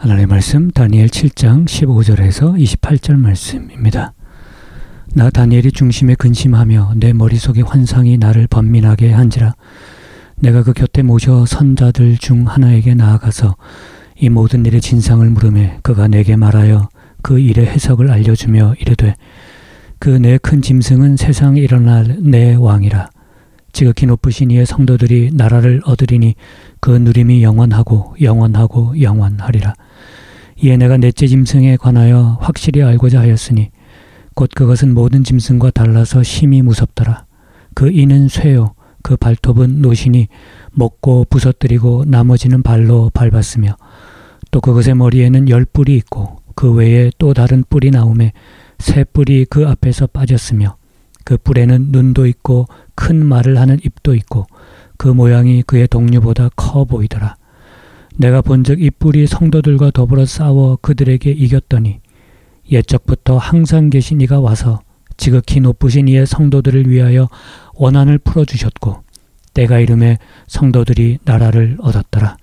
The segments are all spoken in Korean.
하나님의 말씀 다니엘 7장 15절에서 28절 말씀입니다. 나 다니엘이 중심에 근심하며 내 머릿속에 환상이 나를 번민하게 한지라. 내가 그 곁에 모셔 선자들 중 하나에게 나아가서 이 모든 일의 진상을 물으매 그가 내게 말하여 그 일의 해석을 알려주며 이르되 그 내 큰 짐승은 세상에 일어날 내 왕이라. 지극히 높으신 이의 성도들이 나라를 얻으리니 그 누림이 영원하고 영원하고 영원하리라. 이에 내가 넷째 짐승에 관하여 확실히 알고자 하였으니 곧 그것은 모든 짐승과 달라서 심히 무섭더라. 그 이는 쇠요 그 발톱은 노신이 먹고 부서뜨리고 나머지는 발로 밟았으며 또 그것의 머리에는 10뿔이 있고 그 외에 또 다른 뿔이 나오매 새 뿔이 그 앞에서 빠졌으며 그 뿔에는 눈도 있고 큰 말을 하는 입도 있고 그 모양이 그의 동류보다 커 보이더라. 내가 본즉 이 뿔이 성도들과 더불어 싸워 그들에게 이겼더니 옛적부터 항상 계신 이가 와서 지극히 높으신 이의 성도들을 위하여 원한을 풀어주셨고 때가 이름에 성도들이 나라를 얻었더라.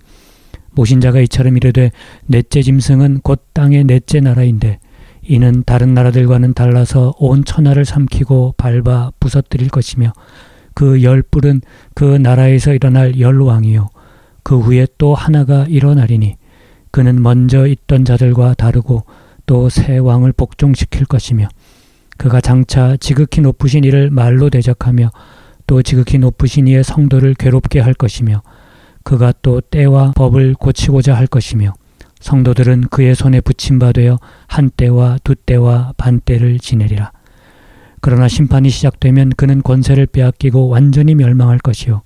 모신 자가 이처럼 이르되 넷째 짐승은 곧 땅의 넷째 나라인데 이는 다른 나라들과는 달라서 온 천하를 삼키고 밟아 부서뜨릴 것이며 그 10뿔은 그 나라에서 일어날 10왕이요 그 후에 또 하나가 일어나리니 그는 먼저 있던 자들과 다르고 또 새 왕을 복종시킬 것이며 그가 장차 지극히 높으신 이를 말로 대적하며 또 지극히 높으신 이의 성도를 괴롭게 할 것이며 그가 또 때와 법을 고치고자 할 것이며 성도들은 그의 손에 붙임바되어 한 때와 두 때와 반 때를 지내리라. 그러나 심판이 시작되면 그는 권세를 빼앗기고 완전히 멸망할 것이요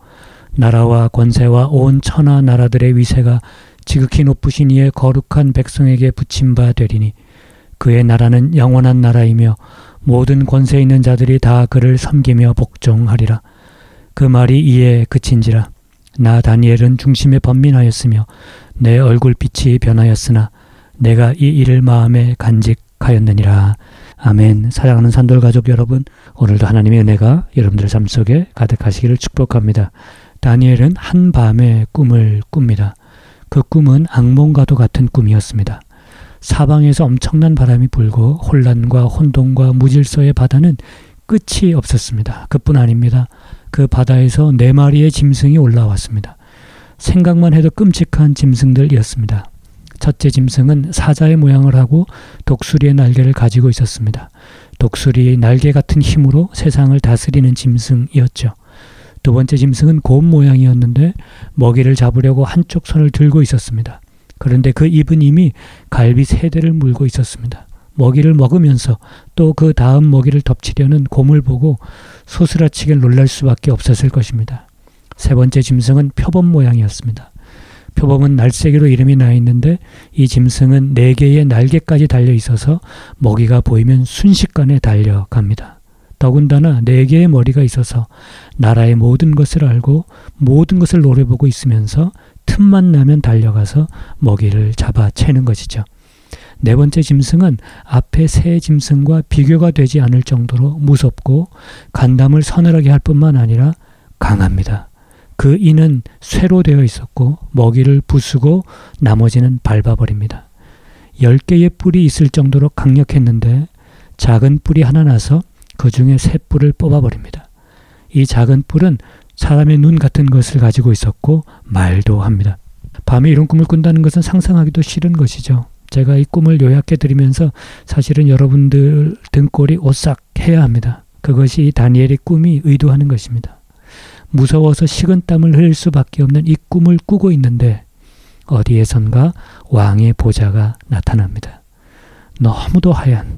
나라와 권세와 온 천하 나라들의 위세가 지극히 높으신 이의 거룩한 백성에게 붙임바 되리니 그의 나라는 영원한 나라이며 모든 권세 있는 자들이 다 그를 섬기며 복종하리라. 그 말이 이에 그친지라. 나 다니엘은 중심에 번민하였으며 내 얼굴빛이 변하였으나 내가 이 일을 마음에 간직하였느니라. 아멘. 사랑하는 산돌가족 여러분, 오늘도 하나님의 은혜가 여러분들의 삶 속에 가득하시기를 축복합니다. 다니엘은 한밤에 꿈을 꿉니다. 그 꿈은 악몽과도 같은 꿈이었습니다. 사방에서 엄청난 바람이 불고 혼란과 혼돈과 무질서의 바다는 끝이 없었습니다. 그뿐 아닙니다. 그 바다에서 4마리의 짐승이 올라왔습니다. 생각만 해도 끔찍한 짐승들이었습니다. 첫째 짐승은 사자의 모양을 하고 독수리의 날개를 가지고 있었습니다. 독수리의 날개 같은 힘으로 세상을 다스리는 짐승이었죠. 두 번째 짐승은 곰 모양이었는데 먹이를 잡으려고 한쪽 손을 들고 있었습니다. 그런데 그 입은 이미 갈비 3대를 물고 있었습니다. 먹이를 먹으면서 또 그 다음 먹이를 덮치려는 곰을 보고 소스라치게 놀랄 수밖에 없었을 것입니다. 세 번째 짐승은 표범 모양이었습니다. 표범은 날쌔기로 이름이 나 있는데 이 짐승은 4개의 날개까지 달려 있어서 먹이가 보이면 순식간에 달려갑니다. 더군다나 4개의 머리가 있어서 나라의 모든 것을 알고 모든 것을 노려보고 있으면서 틈만 나면 달려가서 먹이를 잡아채는 것이죠. 네 번째 짐승은 앞에 세 짐승과 비교가 되지 않을 정도로 무섭고 간담을 서늘하게 할 뿐만 아니라 강합니다. 그 이는 쇠로 되어 있었고 먹이를 부수고 나머지는 밟아버립니다. 10개의 뿔이 있을 정도로 강력했는데 작은 뿔이 하나 나서 그 중에 3뿔을 뽑아버립니다. 이 작은 뿔은 사람의 눈 같은 것을 가지고 있었고 말도 합니다. 밤에 이런 꿈을 꾼다는 것은 상상하기도 싫은 것이죠. 제가 이 꿈을 요약해 드리면서 사실은 여러분들 등골이 오싹해야 합니다. 그것이 다니엘의 꿈이 의도하는 것입니다. 무서워서 식은땀을 흘릴 수밖에 없는 이 꿈을 꾸고 있는데 어디에선가 왕의 보좌가 나타납니다. 너무도 하얀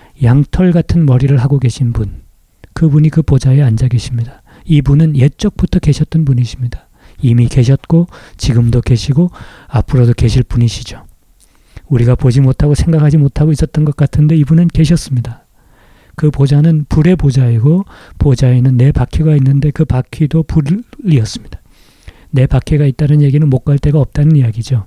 양털 같은 머리를 하고 계신 분, 그분이 그 보좌에 앉아 계십니다. 이분은 옛적부터 계셨던 분이십니다. 이미 계셨고 지금도 계시고 앞으로도 계실 분이시죠. 우리가 보지 못하고 생각하지 못하고 있었던 것 같은데 이분은 계셨습니다. 그 보좌는 불의 보좌이고 보좌에는 4바퀴가 있는데 그 바퀴도 불이었습니다. 4바퀴가 있다는 얘기는 못 갈 데가 없다는 이야기죠.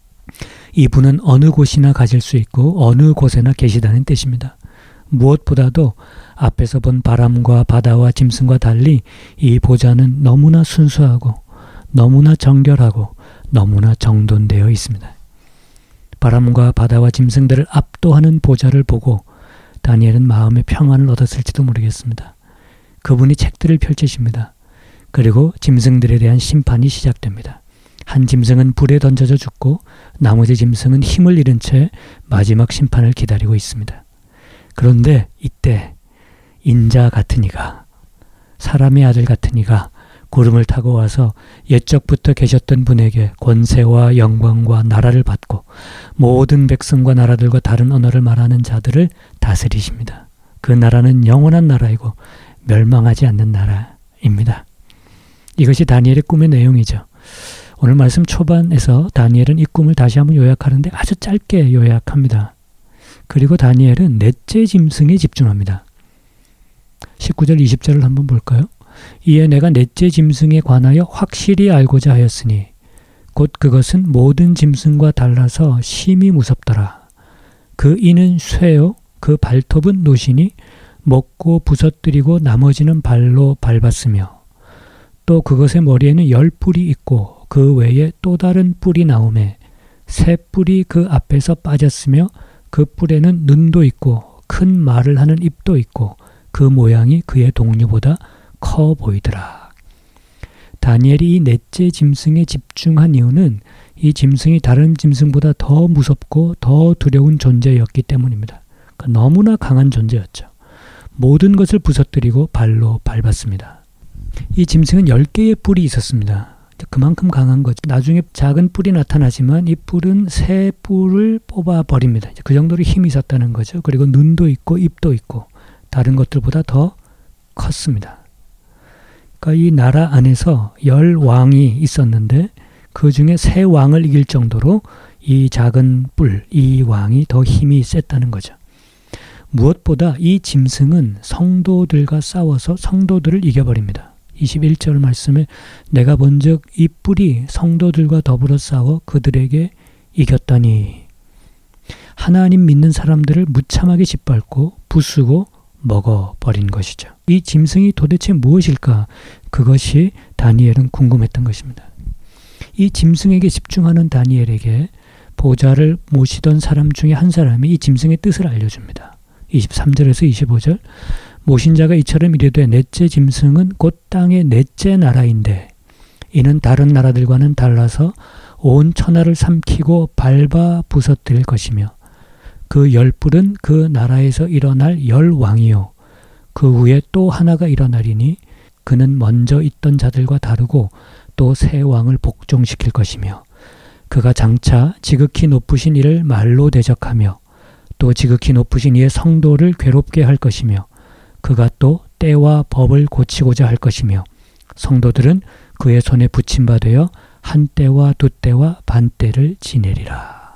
이분은 어느 곳이나 가실 수 있고 어느 곳에나 계시다는 뜻입니다. 무엇보다도 앞에서 본 바람과 바다와 짐승과 달리 이 보좌는 너무나 순수하고 너무나 정결하고 너무나 정돈되어 있습니다. 바람과 바다와 짐승들을 압도하는 보좌를 보고 다니엘은 마음의 평안을 얻었을지도 모르겠습니다. 그분이 책들을 펼치십니다. 그리고 짐승들에 대한 심판이 시작됩니다. 한 짐승은 불에 던져져 죽고 나머지 짐승은 힘을 잃은 채 마지막 심판을 기다리고 있습니다. 그런데 이때 인자 같은 이가, 사람의 아들 같은 이가 구름을 타고 와서 옛적부터 계셨던 분에게 권세와 영광과 나라를 받고 모든 백성과 나라들과 다른 언어를 말하는 자들을 다스리십니다. 그 나라는 영원한 나라이고 멸망하지 않는 나라입니다. 이것이 다니엘의 꿈의 내용이죠. 오늘 말씀 초반에서 다니엘은 이 꿈을 다시 한번 요약하는데 아주 짧게 요약합니다. 그리고 다니엘은 넷째 짐승에 집중합니다. 19절 20절을 한번 볼까요? 이에 내가 넷째 짐승에 관하여 확실히 알고자 하였으니 곧 그것은 모든 짐승과 달라서 심히 무섭더라. 그 이는 쇠요 그 발톱은 노시니 먹고 부서뜨리고 나머지는 발로 밟았으며 또 그것의 머리에는 10뿔이 있고 그 외에 또 다른 뿔이 나오매 새 뿔이 그 앞에서 빠졌으며 그 뿔에는 눈도 있고 큰 말을 하는 입도 있고 그 모양이 그의 동류보다 커 보이더라. 다니엘이 이 넷째 짐승에 집중한 이유는 이 짐승이 다른 짐승보다 더 무섭고 더 두려운 존재였기 때문입니다. 그러니까 너무나 강한 존재였죠. 모든 것을 부서뜨리고 발로 밟았습니다. 이 짐승은 10개의 뿔이 있었습니다. 그만큼 강한 거죠. 나중에 작은 뿔이 나타나지만 이 뿔은 새 뿔을 뽑아버립니다. 그 정도로 힘이 있었다는 거죠. 그리고 눈도 있고 입도 있고 다른 것들보다 더 컸습니다. 그러니까 이 나라 안에서 10왕이 있었는데 그 중에 3왕을 이길 정도로 이 작은 뿔, 이 왕이 더 힘이 셌다는 거죠. 무엇보다 이 짐승은 성도들과 싸워서 성도들을 이겨버립니다. 21절 말씀에 내가 본즉 이 뿔이 성도들과 더불어 싸워 그들에게 이겼더니 하나님 믿는 사람들을 무참하게 짓밟고 부수고 먹어버린 것이죠. 이 짐승이 도대체 무엇일까? 그것이 다니엘은 궁금했던 것입니다. 이 짐승에게 집중하는 다니엘에게 보좌를 모시던 사람 중에 한 사람이 이 짐승의 뜻을 알려줍니다. 23절에서 25절 모신 자가 이처럼 이르되 넷째 짐승은 곧 땅의 넷째 나라인데 이는 다른 나라들과는 달라서 온 천하를 삼키고 밟아 부서뜨릴 것이며 그 10뿔은 그 나라에서 일어날 10왕이요 그 후에 또 하나가 일어나리니 그는 먼저 있던 자들과 다르고 또 새 왕을 복종시킬 것이며 그가 장차 지극히 높으신 이를 말로 대적하며 또 지극히 높으신 이의 성도를 괴롭게 할 것이며 그가 또 때와 법을 고치고자 할 것이며 성도들은 그의 손에 붙임바 되어 한 때와 두 때와 반 때를 지내리라.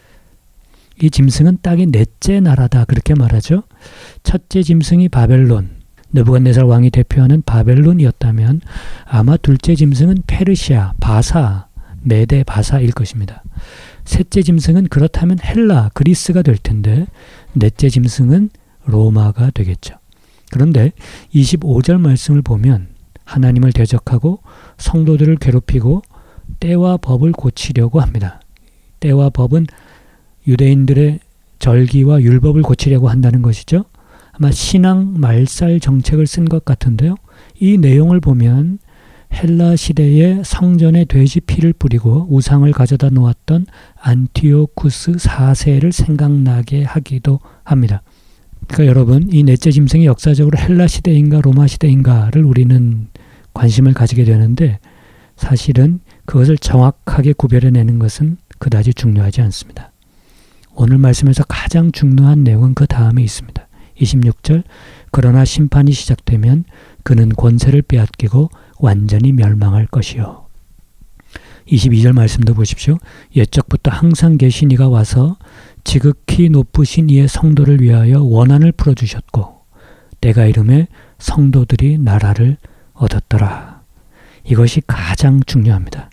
이 짐승은 땅의 넷째 나라다 그렇게 말하죠. 첫째 짐승이 바벨론, 느부갓네살 왕이 대표하는 바벨론이었다면 아마 둘째 짐승은 페르시아, 바사, 메데 바사일 것입니다. 셋째 짐승은 그렇다면 헬라, 그리스가 될 텐데 넷째 짐승은 로마가 되겠죠. 그런데 25절 말씀을 보면 하나님을 대적하고 성도들을 괴롭히고 때와 법을 고치려고 합니다. 때와 법은 유대인들의 절기와 율법을 고치려고 한다는 것이죠. 아마 신앙 말살 정책을 쓴 것 같은데요. 이 내용을 보면 헬라 시대에 성전에 돼지 피를 뿌리고 우상을 가져다 놓았던 안티오쿠스 4세를 생각나게 하기도 합니다. 그러니까 여러분, 이 넷째 짐승이 역사적으로 헬라 시대인가 로마 시대인가를 우리는 관심을 가지게 되는데 사실은 그것을 정확하게 구별해내는 것은 그다지 중요하지 않습니다. 오늘 말씀에서 가장 중요한 내용은 그 다음에 있습니다. 26절 그러나 심판이 시작되면 그는 권세를 빼앗기고 완전히 멸망할 것이요. 22절 말씀도 보십시오. 옛적부터 항상 계신 이가 와서 지극히 높으신 이의 성도를 위하여 원한을 풀어주셨고 때가 이름에 성도들이 나라를 얻었더라. 이것이 가장 중요합니다.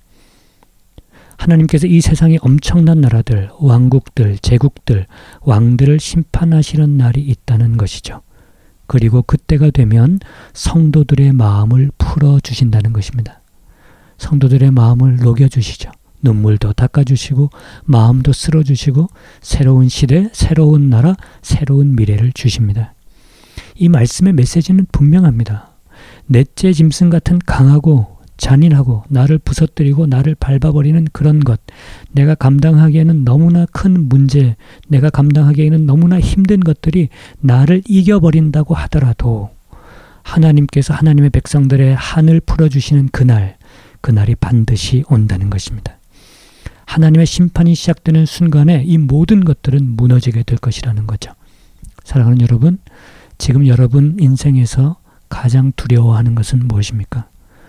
하나님께서 이 세상의 엄청난 나라들, 왕국들, 제국들, 왕들을 심판하시는 날이 있다는 것이죠. 그리고 그때가 되면 성도들의 마음을 풀어주신다는 것입니다. 성도들의 마음을 녹여주시죠. 눈물도 닦아주시고 마음도 쓸어주시고 새로운 시대, 새로운 나라, 새로운 미래를 주십니다. 이 말씀의 메시지는 분명합니다. 넷째 짐승 같은 강하고 잔인하고 나를 부서뜨리고 나를 밟아버리는 그런 것, 내가 감당하기에는 너무나 큰 문제, 내가 감당하기에는 너무나 힘든 것들이 나를 이겨버린다고 하더라도 하나님께서 하나님의 백성들의 한을 풀어주시는 그날이 반드시 온다는 것입니다. 하나님의 심판이 시작되는 순간에 이 모든 것들은 무너지게 될 것이라는 거죠. 사랑하는 여러분, 지금 여러분 인생에서 가장 두려워하는 것은 무엇입니까?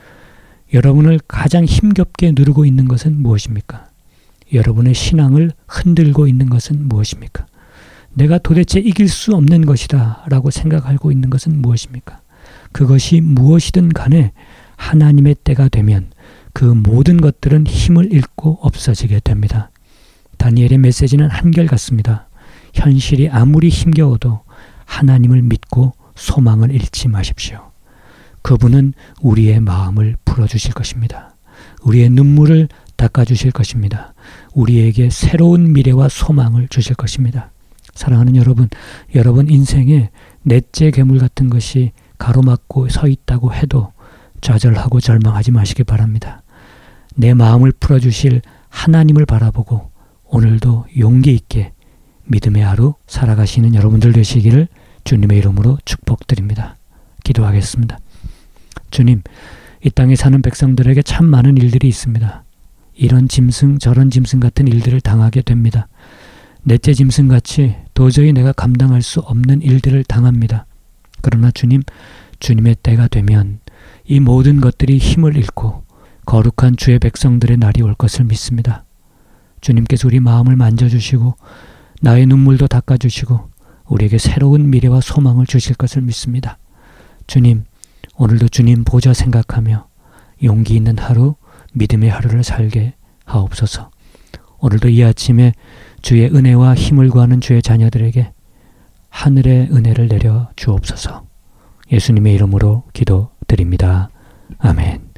여러분을 가장 힘겹게 누르고 있는 것은 무엇입니까? 여러분의 신앙을 흔들고 있는 것은 무엇입니까? 내가 도대체 이길 수 없는 것이다 라고 생각하고 있는 것은 무엇입니까? 그것이 무엇이든 간에 하나님의 때가 되면 그 모든 것들은 힘을 잃고 없어지게 됩니다. 다니엘의 메시지는 한결같습니다. 현실이 아무리 힘겨워도 하나님을 믿고 소망을 잃지 마십시오. 그분은 우리의 마음을 풀어주실 것입니다. 우리의 눈물을 닦아주실 것입니다. 우리에게 새로운 미래와 소망을 주실 것입니다. 사랑하는 여러분, 여러분 인생에 넷째 괴물 같은 것이 가로막고 서 있다고 해도 좌절하고 절망하지 마시기 바랍니다. 내 마음을 풀어주실 하나님을 바라보고 오늘도 용기 있게 믿음의 하루 살아가시는 여러분들 되시기를 주님의 이름으로 축복드립니다. 기도하겠습니다. 주님, 이 땅에 사는 백성들에게 참 많은 일들이 있습니다. 이런 짐승 저런 짐승 같은 일들을 당하게 됩니다. 넷째 짐승같이 도저히 내가 감당할 수 없는 일들을 당합니다. 그러나 주님, 주님의 때가 되면 이 모든 것들이 힘을 잃고 거룩한 주의 백성들의 날이 올 것을 믿습니다. 주님께서 우리 마음을 만져주시고 나의 눈물도 닦아주시고 우리에게 새로운 미래와 소망을 주실 것을 믿습니다. 주님, 오늘도 주님 보좌 생각하며 용기 있는 하루, 믿음의 하루를 살게 하옵소서. 오늘도 이 아침에 주의 은혜와 힘을 구하는 주의 자녀들에게 하늘의 은혜를 내려 주옵소서. 예수님의 이름으로 기도드립니다. 아멘.